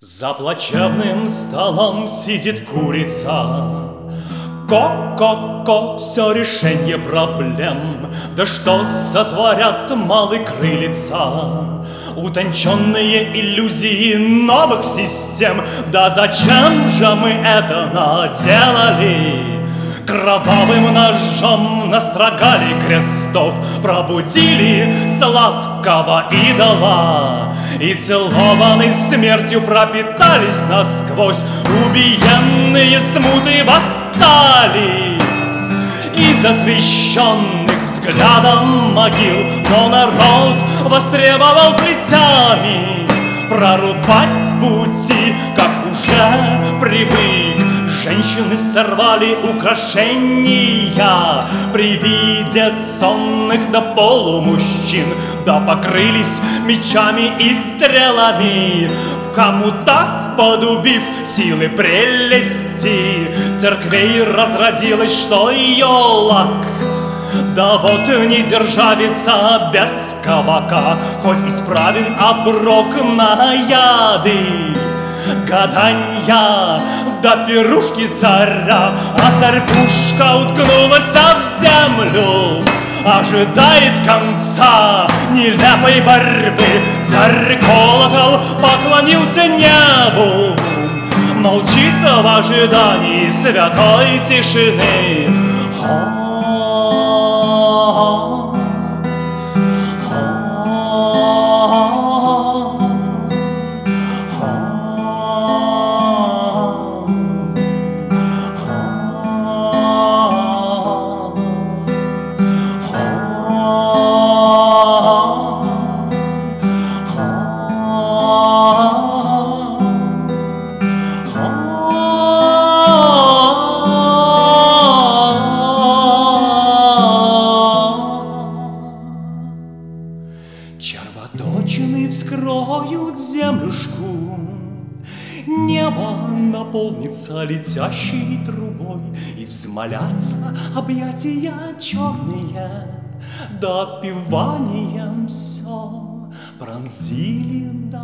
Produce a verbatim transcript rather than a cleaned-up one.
За плачевным столом сидит курица. Ко-ко-ко, все решение проблем. Да что сотворят малые крыльца? Утонченные иллюзии новых систем. Да зачем же мы это наделали? Кровавым ножом настрогали крестов, пробудили сладкого идола, и целованный смертью пропитались насквозь. Убиенные смуты восстали из освещенных взглядом могил, но народ востребовал плетями прорубать с пути, как уже привык. Женщины сорвали украшения при виде сонных до полу мужчин, да покрылись мечами и стрелами, в хомутах подубив силы прелести. Церквей разродилось, что елок, да вот не державица без кабака, хоть исправен оброк на яды, гаданья до пирушки царя, а царь-пушка уткнулась в землю, ожидает конца нелепой борьбы. Царь-колокол поклонился небу, молчит в ожидании святой тишины. Червоточины вскроют землюшку, небо наполнится летящей трубой, и взмолятся объятия черные, да отпеванием все пронзили до